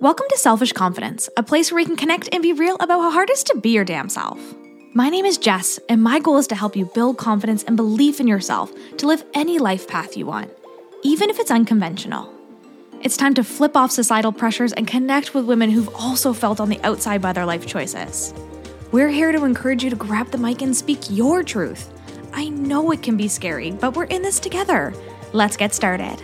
Welcome to Selfish Confidence, a place where we can connect and be real about how hard it is to be your damn self. My name is Jess, and my goal is to help you build confidence and belief in yourself to live any life path you want, even if it's unconventional. It's time to flip off societal pressures and connect with women who've also felt on the outside by their life choices. We're here to encourage you to grab the mic and speak your truth. I know it can be scary, but we're in this together. Let's get started.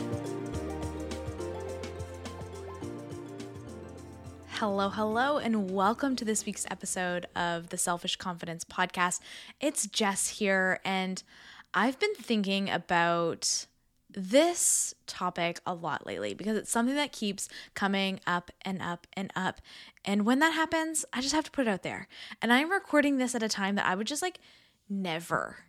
Hello, and welcome to this week's episode of the Selfish Confidence Podcast. It's Jess here, and I've been thinking about this topic a lot lately because it's something that keeps coming up and up and up. And when that happens, I just have to put it out there. And I'm recording this at a time that I would just never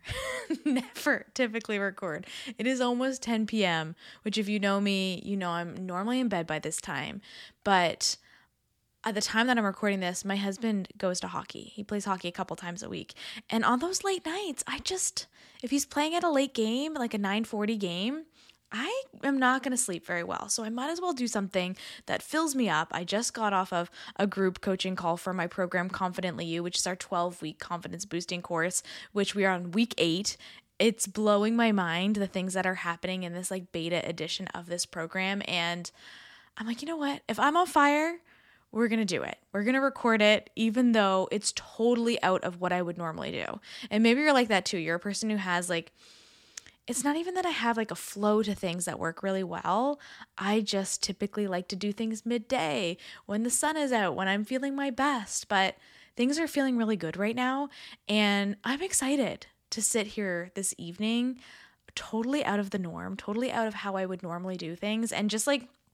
typically record. It is almost 10 p.m., which if you know me, you know I'm normally in bed by this time. But at the time that I'm recording this, my husband goes to hockey. He plays hockey a couple times a week. And on those late nights, if he's playing at a late game, like a 9:40 game, I am not going to sleep very well. So I might as well do something that fills me up. I just got off of a group coaching call for my program, Confidently You, which is our 12-week confidence boosting course, which we are on week 8. It's blowing my mind, the things that are happening in this beta edition of this program. And I'm like, you know what? If I'm on fire, we're going to do it. We're going to record it, even though it's totally out of what I would normally do. And maybe you're like that too. You're a person who has it's not even that I have a flow to things that work really well. I just typically like to do things midday when the sun is out, when I'm feeling my best. But things are feeling really good right now. And I'm excited to sit here this evening, totally out of the norm, totally out of how I would normally do things, and just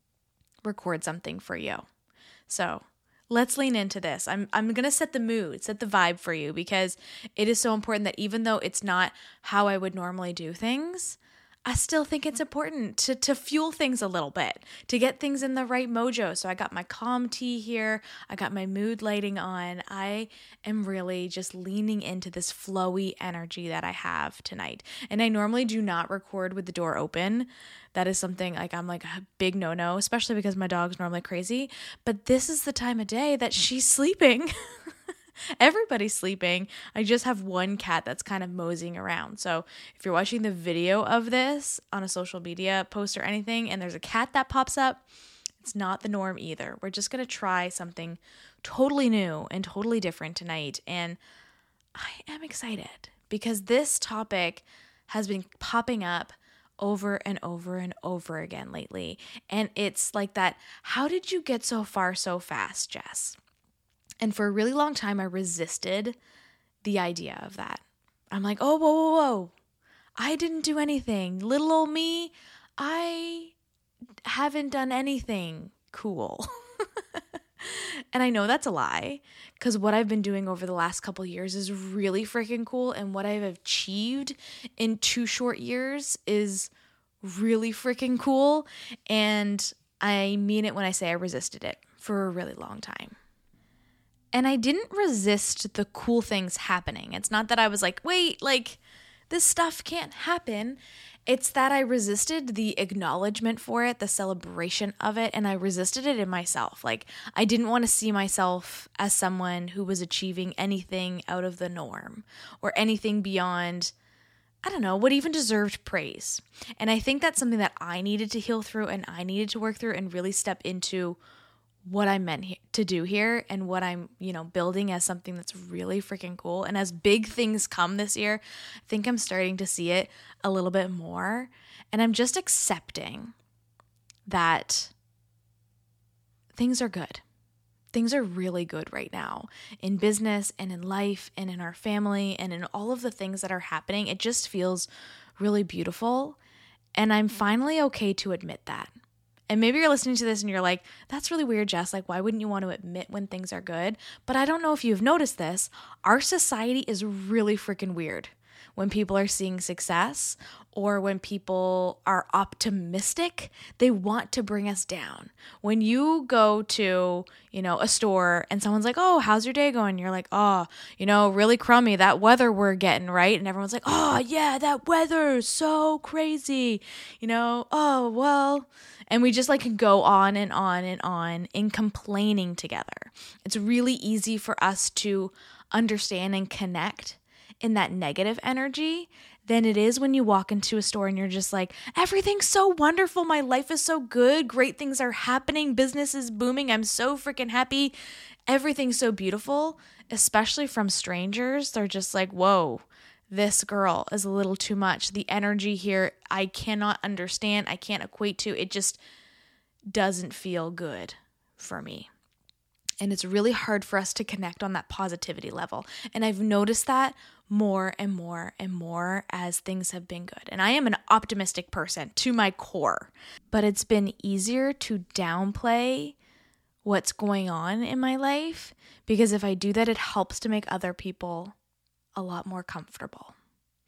record something for you. So let's lean into this. I'm going to set the mood, set the vibe for you, because it is so important that even though it's not how I would normally do things, I still think it's important to fuel things a little bit, to get things in the right mojo. So I got my calm tea here. I got my mood lighting on. I am really just leaning into this flowy energy that I have tonight. And I normally do not record with the door open. That is something I'm a big no-no, especially because my dog's normally crazy. But this is the time of day that she's sleeping. Everybody's sleeping. I just have one cat that's kind of moseying around. So if you're watching the video of this on a social media post or anything, and there's a cat that pops up, it's not the norm either. We're just going to try something totally new and totally different tonight. And I am excited because this topic has been popping up over and over and over again lately. And it's like that, how did you get so far so fast, Jess? And for a really long time, I resisted the idea of that. I'm like, oh, whoa. I didn't do anything. Little old me, I haven't done anything cool. And I know that's a lie, because what I've been doing over the last couple years is really freaking cool. And what I've achieved in 2 short years is really freaking cool. And I mean it when I say I resisted it for a really long time. And I didn't resist the cool things happening. It's not that I was wait, this stuff can't happen. It's that I resisted the acknowledgement for it, the celebration of it, and I resisted it in myself. I didn't want to see myself as someone who was achieving anything out of the norm or anything beyond, I don't know, what even deserved praise. And I think that's something that I needed to heal through and I needed to work through and really step into what I meant to do here and what I'm, building as something that's really freaking cool. And as big things come this year, I think I'm starting to see it a little bit more. And I'm just accepting that things are good. Things are really good right now in business and in life and in our family and in all of the things that are happening. It just feels really beautiful. And I'm finally okay to admit that. And maybe you're listening to this and you're like, that's really weird, Jess. Why wouldn't you want to admit when things are good? But I don't know if you've noticed this. Our society is really freaking weird. when people are seeing success or when people are optimistic, they want to bring us down. When you go to, a store and someone's like, "Oh, how's your day going?" You're like, "Oh, really crummy, that weather we're getting," right? And everyone's like, "Oh, yeah, that weather's so crazy." "Oh, well," and we just can go on and on and on in complaining together. It's really easy for us to understand and connect in that negative energy than it is when you walk into a store and you're just like, "Everything's so wonderful. My life is so good. Great things are happening. Business is booming. I'm so freaking happy. Everything's so beautiful," especially from strangers. They're just like, "Whoa, this girl is a little too much. The energy here, I cannot understand. I can't equate to. It just doesn't feel good for me." And it's really hard for us to connect on that positivity level. And I've noticed that more and more and more as things have been good. And I am an optimistic person to my core, but it's been easier to downplay what's going on in my life because if I do that, it helps to make other people a lot more comfortable.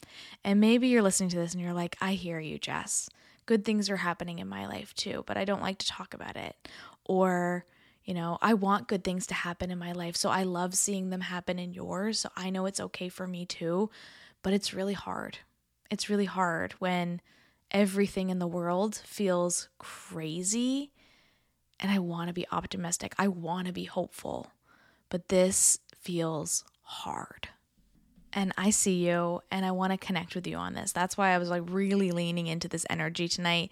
And maybe you're listening to this and you're like, "I hear you, Jess. Good things are happening in my life too, but I don't like to talk about it." Or, "I want good things to happen in my life, so I love seeing them happen in yours, so I know it's okay for me too." But it's really hard. It's really hard when everything in the world feels crazy and I want to be optimistic. I want to be hopeful, but this feels hard. And I see you and I want to connect with you on this. That's why I was really leaning into this energy tonight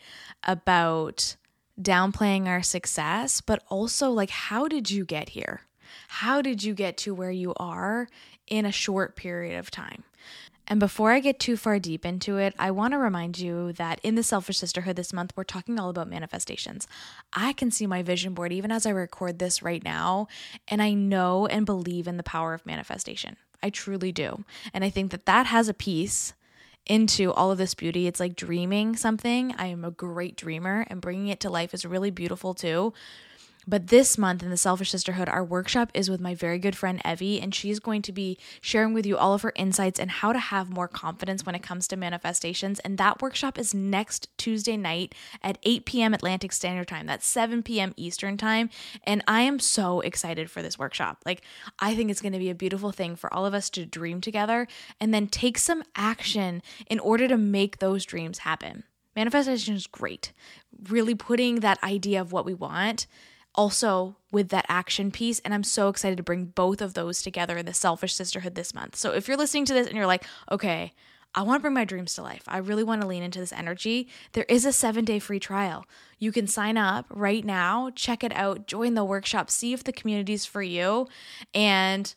about downplaying our success, but also how did you get here? How did you get to where you are in a short period of time? And before I get too far deep into it, I want to remind you that in the Selfish Sisterhood this month, we're talking all about manifestations. I can see my vision board even as I record this right now, and I know and believe in the power of manifestation. I truly do. And I think that has a piece into all of this beauty. It's like dreaming something. I am a great dreamer, and bringing it to life is really beautiful too. But this month in the Selfish Sisterhood, our workshop is with my very good friend Evie, and she's going to be sharing with you all of her insights and how to have more confidence when it comes to manifestations. And that workshop is next Tuesday night at 8 p.m. Atlantic Standard Time. That's 7 p.m. Eastern Time. And I am so excited for this workshop. I think it's going to be a beautiful thing for all of us to dream together and then take some action in order to make those dreams happen. Manifestation is great. Really putting that idea of what we want also with that action piece. And I'm so excited to bring both of those together in the Selfish Sisterhood this month. So if you're listening to this and you're like, "Okay, I want to bring my dreams to life. I really want to lean into this energy," there is a 7-day free trial. You can sign up right now, check it out, join the workshop, see if the community is for you, and,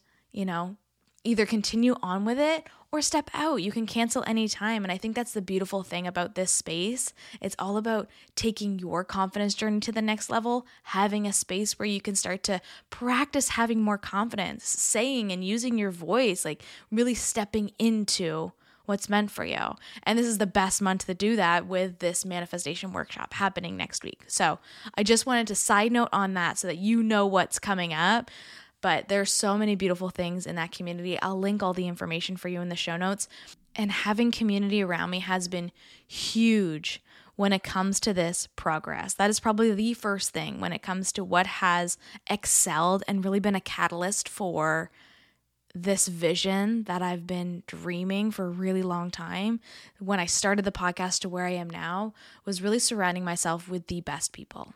either continue on with it or step out. You can cancel anytime. And I think that's the beautiful thing about this space. It's all about taking your confidence journey to the next level, having a space where you can start to practice having more confidence, saying and using your voice, really stepping into what's meant for you. And this is the best month to do that with this manifestation workshop happening next week. So I just wanted to side note on that so that you know what's coming up. But there's so many beautiful things in that community. I'll link all the information for you in the show notes. And having community around me has been huge when it comes to this progress. That is probably the first thing when it comes to what has excelled and really been a catalyst for this vision that I've been dreaming for a really long time. When I started the podcast to where I am now, was really surrounding myself with the best people.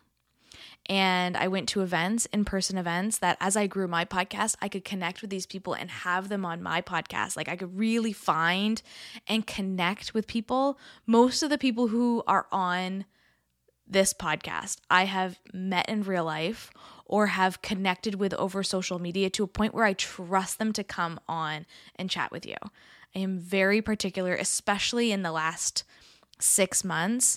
And I went to events, in-person events, that as I grew my podcast, I could connect with these people and have them on my podcast. I could really find and connect with people. Most of the people who are on this podcast, I have met in real life or have connected with over social media to a point where I trust them to come on and chat with you. I am very particular, especially in the last 6 months,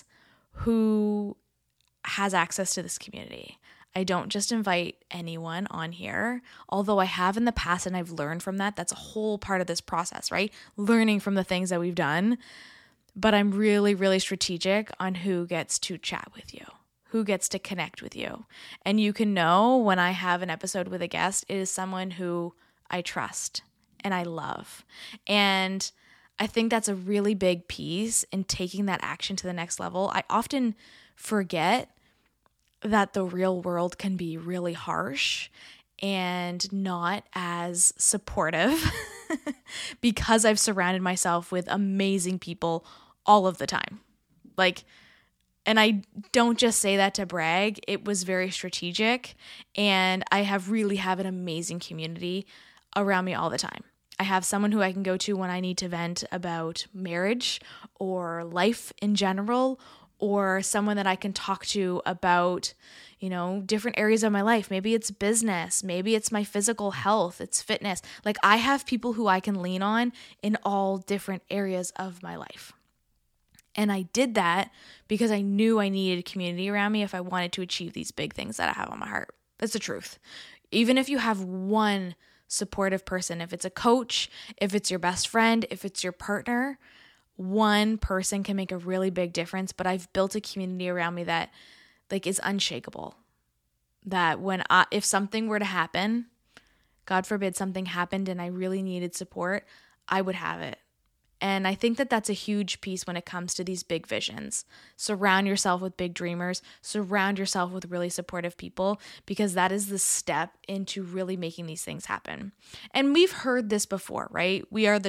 who has access to this community. I don't just invite anyone on here, although I have in the past and I've learned from that. That's a whole part of this process, right? Learning from the things that we've done. But I'm really, really strategic on who gets to chat with you, who gets to connect with you. And you can know when I have an episode with a guest, it is someone who I trust and I love. And I think that's a really big piece in taking that action to the next level. I often forget that the real world can be really harsh and not as supportive because I've surrounded myself with amazing people all of the time. Like, and I don't just say that to brag. It was very strategic, and I have an amazing community around me all the time. I have someone who I can go to when I need to vent about marriage or life in general, or someone that I can talk to about, different areas of my life. Maybe it's business, maybe it's my physical health, it's fitness. Like, I have people who I can lean on in all different areas of my life. And I did that because I knew I needed a community around me if I wanted to achieve these big things that I have on my heart. That's the truth. Even if you have one supportive person, if it's a coach, if it's your best friend, if it's your partner, one person can make a really big difference. But I've built a community around me that is unshakable. That if something were to happen, God forbid something happened and I really needed support, I would have it. And I think that that's a huge piece when it comes to these big visions. Surround yourself with big dreamers. Surround yourself with really supportive people, because that is the step into really making these things happen. And we've heard this before, right?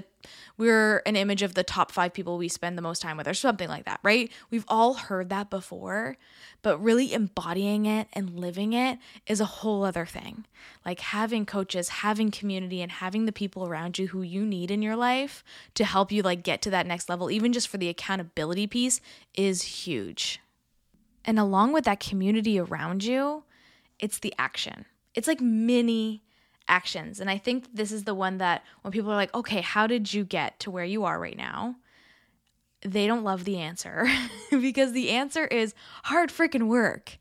We're an image of the top 5 people we spend the most time with, or something like that, right? We've all heard that before, but really embodying it and living it is a whole other thing. Like having coaches, having community, and having the people around you who you need in your life to help you get to that next level, even just for the accountability piece, is huge. And along with that community around you, it's the action. It's like mini actions. And I think this is the one that when people are like, okay, how did you get to where you are right now? They don't love the answer because the answer is hard freaking work,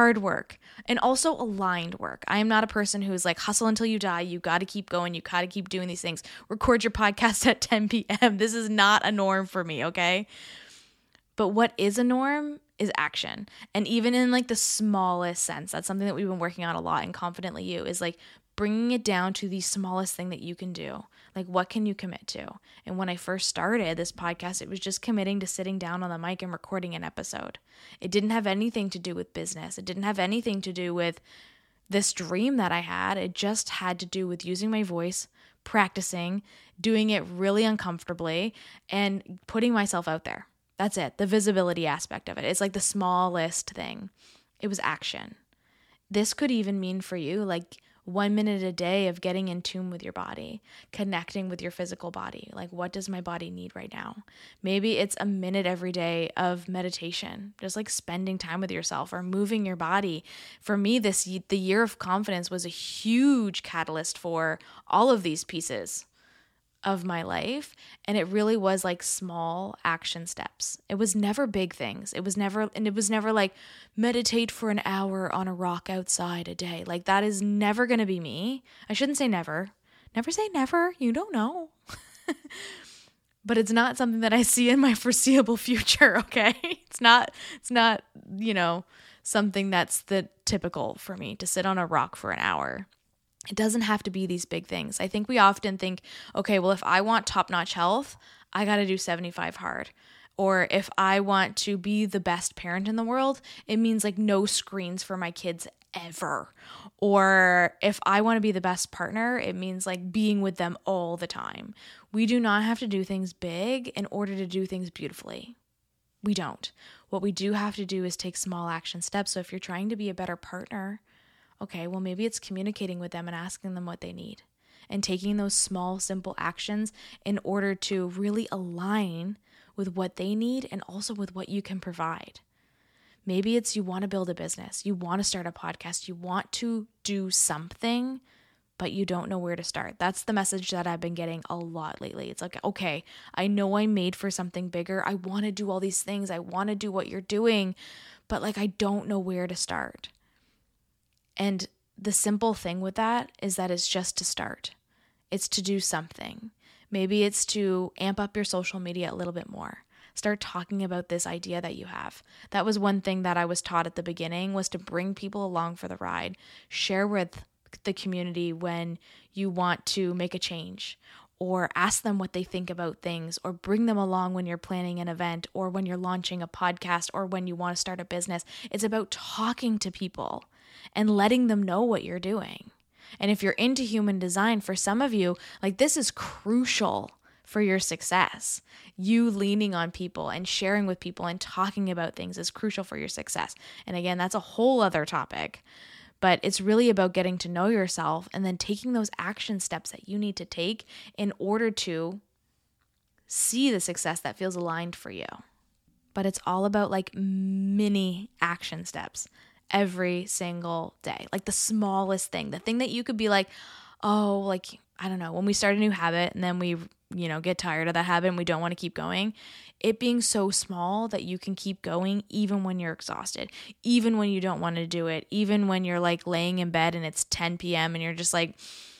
and also aligned work. I am not a person who's like hustle until you die. You got to keep going. You got to keep doing these things. Record your podcast at 10 p.m. This is not a norm for me, okay? But what is a norm is action. And even in the smallest sense, that's something that we've been working on a lot in Confidently You, is bringing it down to the smallest thing that you can do. What can you commit to? And when I first started this podcast, it was just committing to sitting down on the mic and recording an episode. It didn't have anything to do with business. It didn't have anything to do with this dream that I had. It just had to do with using my voice, practicing, doing it really uncomfortably, and putting myself out there. That's it. The visibility aspect of it. It's the smallest thing. It was action. This could even mean for you 1 minute a day of getting in tune with your body, connecting with your physical body. What does my body need right now? Maybe it's a minute every day of meditation, just spending time with yourself or moving your body. For me, the year of confidence was a huge catalyst for all of these pieces of my life. And it really was small action steps. It was never big things. It was never meditate for an hour on a rock outside a day. That is never going to be me. I shouldn't say never. Never say never. You don't know. But it's not something that I see in my foreseeable future. Okay. It's not, something that's the typical for me to sit on a rock for an hour. It doesn't have to be these big things. I think we often think, okay, well, if I want top-notch health, I got to do 75 hard. Or if I want to be the best parent in the world, it means no screens for my kids ever. Or if I want to be the best partner, it means being with them all the time. We do not have to do things big in order to do things beautifully. We don't. What we do have to do is take small action steps. So if you're trying to be a better partner, okay, well, maybe it's communicating with them and asking them what they need and taking those small, simple actions in order to really align with what they need and also with what you can provide. Maybe it's you want to build a business, you want to start a podcast, you want to do something, but you don't know where to start. That's the message that I've been getting a lot lately. It's okay, I know I'm made for something bigger. I want to do all these things. I want to do what you're doing, but I don't know where to start. And the simple thing with that is that it's just to start. It's to do something. Maybe it's to amp up your social media a little bit more. Start talking about this idea that you have. That was one thing that I was taught at the beginning, was to bring people along for the ride. Share with the community when you want to make a change, or ask them what they think about things, or bring them along when you're planning an event, or when you're launching a podcast, or when you want to start a business. It's about talking to people and letting them know what you're doing. And if you're into human design, for some of you, like, this is crucial for your success. You leaning on people and sharing with people and talking about things is crucial for your success. And again, that's a whole other topic. But it's really about getting to know yourself and then taking those action steps that you need to take in order to see the success that feels aligned for you. But it's all about like mini action steps every single day. Like the smallest thing, the thing that you could be like, oh, like, I don't know, when we start a new habit and then we, get tired of that habit and we don't want to keep going, it being so small that you can keep going even when you're exhausted, even when you don't want to do it, even when you're like laying in bed and it's 10 p.m. and you're just like,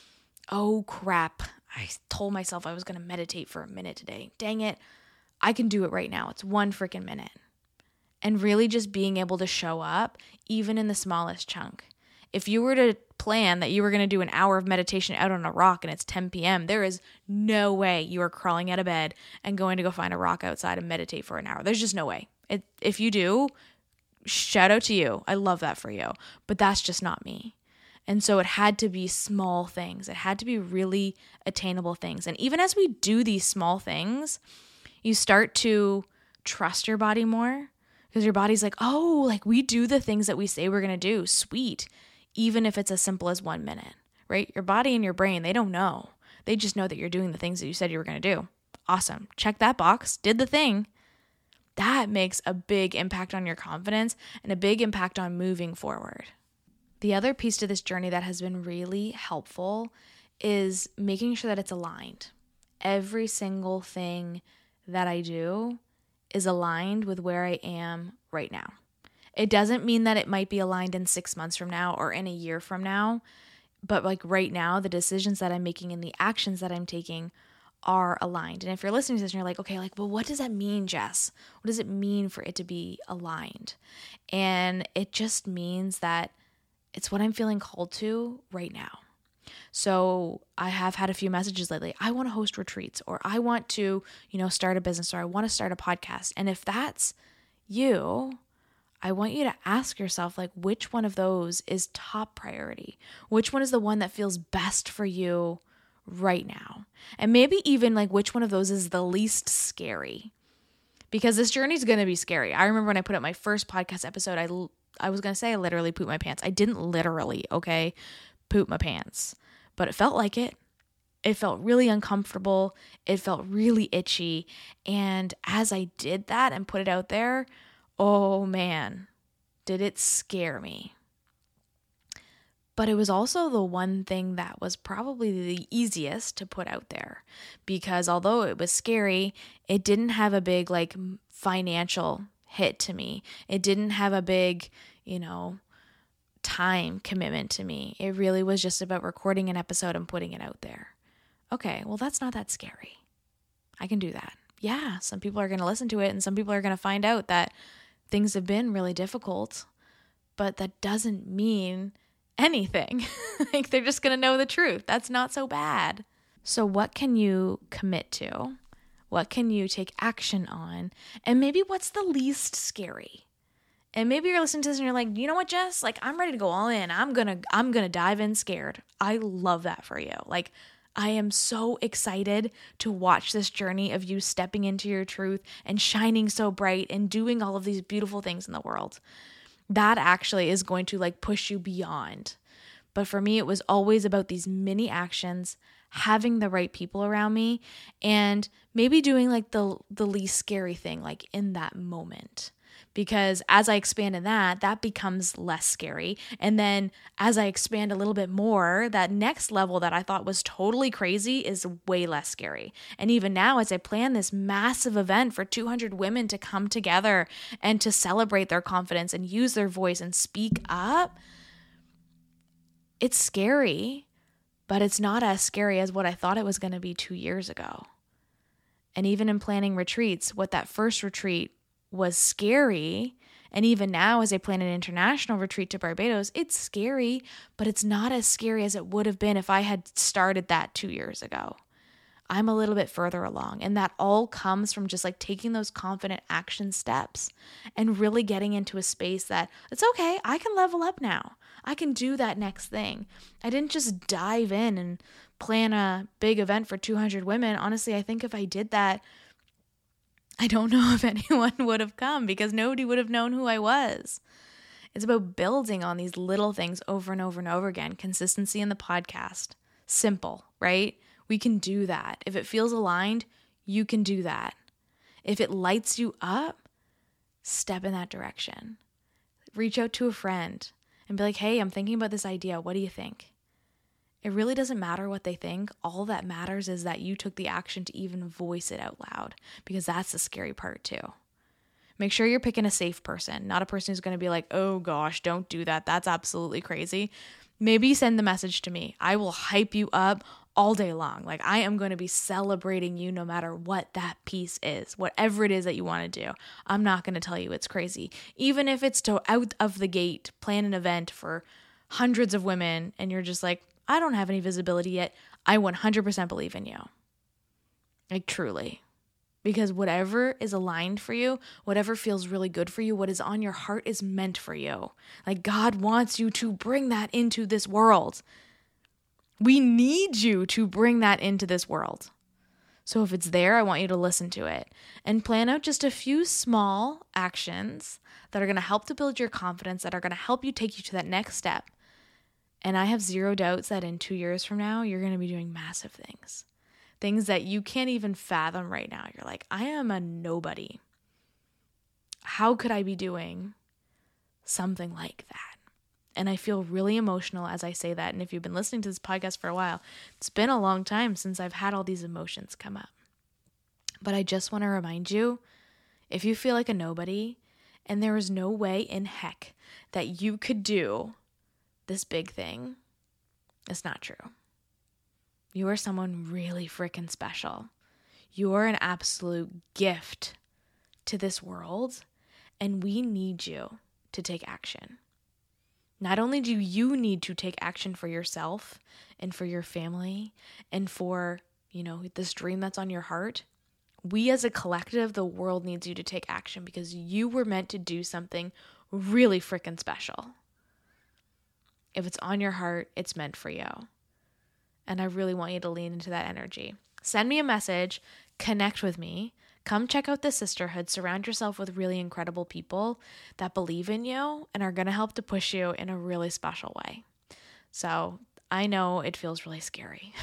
oh crap, I told myself I was going to meditate for a minute today. Dang it, I can do it right now. It's 1 freaking minute. And really just being able to show up even in the smallest chunk. If you were to plan that you were going to do an hour of meditation out on a rock and it's 10 p.m., there is no way you are crawling out of bed and going to go find a rock outside and meditate for an hour. There's just no way. If you do, shout out to you. I love that for you. But that's just not me. And so it had to be small things. It had to be really attainable things. And even as we do these small things, you start to trust your body more, because your body's like, oh, like we do the things that we say we're going to do. Sweet. Even if it's as simple as 1 minute, right? Your body and your brain, they don't know. They just know that you're doing the things that you said you were going to do. Awesome. Check that box. Did the thing. That makes a big impact on your confidence and a big impact on moving forward. The other piece to this journey that has been really helpful is making sure that it's aligned. Every single thing that I do is aligned with where I am right now. It doesn't mean that it might be aligned in 6 months from now or in a year from now, but like right now, the decisions that I'm making and the actions that I'm taking are aligned. And if you're listening to this and you're like, okay, like, well, what does that mean, Jess? What does it mean for it to be aligned? And it just means that it's what I'm feeling called to right now. So I have had a few messages lately. I want to host retreats, or I want to, start a business, or I want to start a podcast. And if that's you, I want you to ask yourself, like, which one of those is top priority? Which one is the one that feels best for you right now? And maybe even like which one of those is the least scary? Because this journey is going to be scary. I remember when I put up my first podcast episode, I was going to say I literally pooped my pants. I didn't literally, poop my pants, but it felt like it. It felt really uncomfortable. It felt really itchy. And as I did that and put it out there, oh man, did it scare me. But it was also the one thing that was probably the easiest to put out there, because although it was scary, it didn't have a big like financial hit to me. It didn't have a big, time commitment to me. It really was just about recording an episode and putting it out there. Okay, well, that's not that scary. I can do that. Yeah, some people are going to listen to it and some people are going to find out that things have been really difficult, but that doesn't mean anything. Like, they're just going to know the truth. That's not so bad. So what can you commit to? What can you take action on? And maybe what's the least scary? And maybe you're listening to this and you're like, you know what, Jess? Like, I'm ready to go all in. I'm gonna dive in scared. I love that for you. Like, I am so excited to watch this journey of you stepping into your truth and shining so bright and doing all of these beautiful things in the world. That actually is going to like push you beyond. But for me, it was always about these mini actions, having the right people around me, and maybe doing like the least scary thing, like in that moment. Because as I expand in that becomes less scary. And then as I expand a little bit more, that next level that I thought was totally crazy is way less scary. And even now, as I plan this massive event for 200 women to come together and to celebrate their confidence and use their voice and speak up, it's scary, but it's not as scary as what I thought it was going to be 2 years ago. And even in planning retreats, what that first retreat was scary, and even now as I plan an international retreat to Barbados, it's scary, but it's not as scary as it would have been if I had started that 2 years ago. I'm a little bit further along. And that all comes from just like taking those confident action steps and really getting into a space that it's okay, I can level up now. I can do that next thing. I didn't just dive in and plan a big event for 200 women. Honestly, I think if I did that, I don't know if anyone would have come because nobody would have known who I was. It's about building on these little things over and over and over again. Consistency in the podcast. Simple, right? We can do that. If it feels aligned, you can do that. If it lights you up, step in that direction. Reach out to a friend and be like, hey, I'm thinking about this idea. What do you think? It really doesn't matter what they think. All that matters is that you took the action to even voice it out loud, because that's the scary part too. Make sure you're picking a safe person, not a person who's going to be like, oh gosh, don't do that. That's absolutely crazy. Maybe send the message to me. I will hype you up all day long. Like, I am going to be celebrating you no matter what that piece is, whatever it is that you want to do. I'm not going to tell you it's crazy. Even if it's to out of the gate, plan an event for hundreds of women and you're just like, I don't have any visibility yet. I 100% believe in you. Like, truly. Because whatever is aligned for you, whatever feels really good for you, what is on your heart is meant for you. Like, God wants you to bring that into this world. We need you to bring that into this world. So if it's there, I want you to listen to it and plan out just a few small actions that are going to help to build your confidence, that are going to help you take you to that next step. And I have zero doubts that in 2 years from now, you're going to be doing massive things. Things that you can't even fathom right now. You're like, I am a nobody. How could I be doing something like that? And I feel really emotional as I say that. And if you've been listening to this podcast for a while, it's been a long time since I've had all these emotions come up. But I just want to remind you, if you feel like a nobody and there is no way in heck that you could do this big thing, it's not true. You are someone really freaking special. You are an absolute gift to this world, and we need you to take action. Not only do you need to take action for yourself and for your family and for, this dream that's on your heart, we as a collective, the world needs you to take action because you were meant to do something really freaking special. If it's on your heart, it's meant for you. And I really want you to lean into that energy. Send me a message, connect with me, come check out the sisterhood, surround yourself with really incredible people that believe in you and are going to help to push you in a really special way. So I know it feels really scary.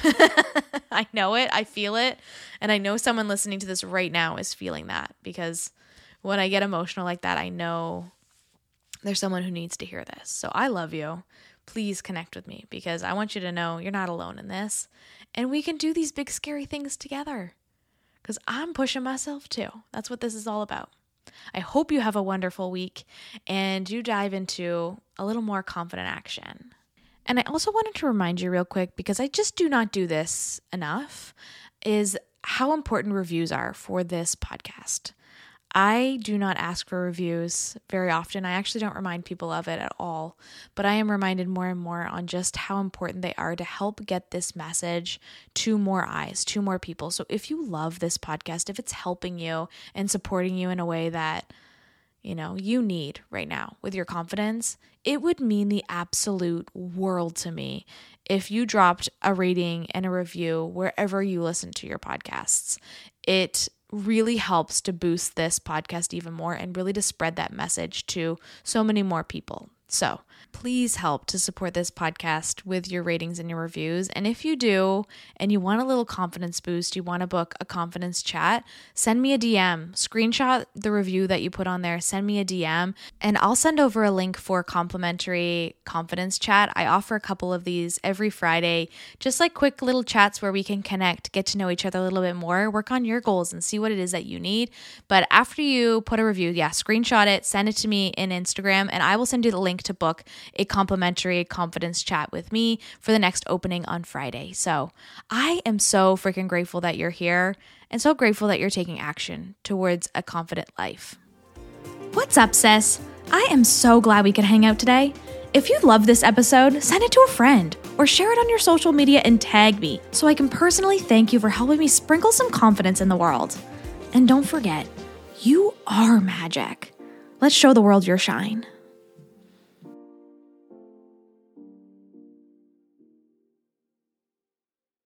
I know it, I feel it, and I know someone listening to this right now is feeling that, because when I get emotional like that, I know there's someone who needs to hear this. So I love you. Please connect with me because I want you to know you're not alone in this, and we can do these big scary things together because I'm pushing myself too. That's what this is all about. I hope you have a wonderful week and you dive into a little more confident action. And I also wanted to remind you real quick, because I just do not do this enough, is how important reviews are for this podcast. I do not ask for reviews very often. I actually don't remind people of it at all, but I am reminded more and more on just how important they are to help get this message to more eyes, to more people. So if you love this podcast, if it's helping you and supporting you in a way that, you need right now with your confidence, it would mean the absolute world to me if you dropped a rating and a review wherever you listen to your podcasts. It really helps to boost this podcast even more and really to spread that message to so many more people. So please help to support this podcast with your ratings and your reviews. And if you do, and you want a little confidence boost, you want to book a confidence chat, send me a DM, screenshot the review that you put on there, send me a DM, and I'll send over a link for complimentary confidence chat. I offer a couple of these every Friday, just like quick little chats where we can connect, get to know each other a little bit more, work on your goals and see what it is that you need. But after you put a review, screenshot it, send it to me in Instagram, and I will send you the link to book a complimentary confidence chat with me for the next opening on Friday. So I am so freaking grateful that you're here and so grateful that you're taking action towards a confident life. What's up, sis? I am so glad we could hang out today. If you love this episode, send it to a friend or share it on your social media and tag me so I can personally thank you for helping me sprinkle some confidence in the world. And don't forget, you are magic. Let's show the world your shine.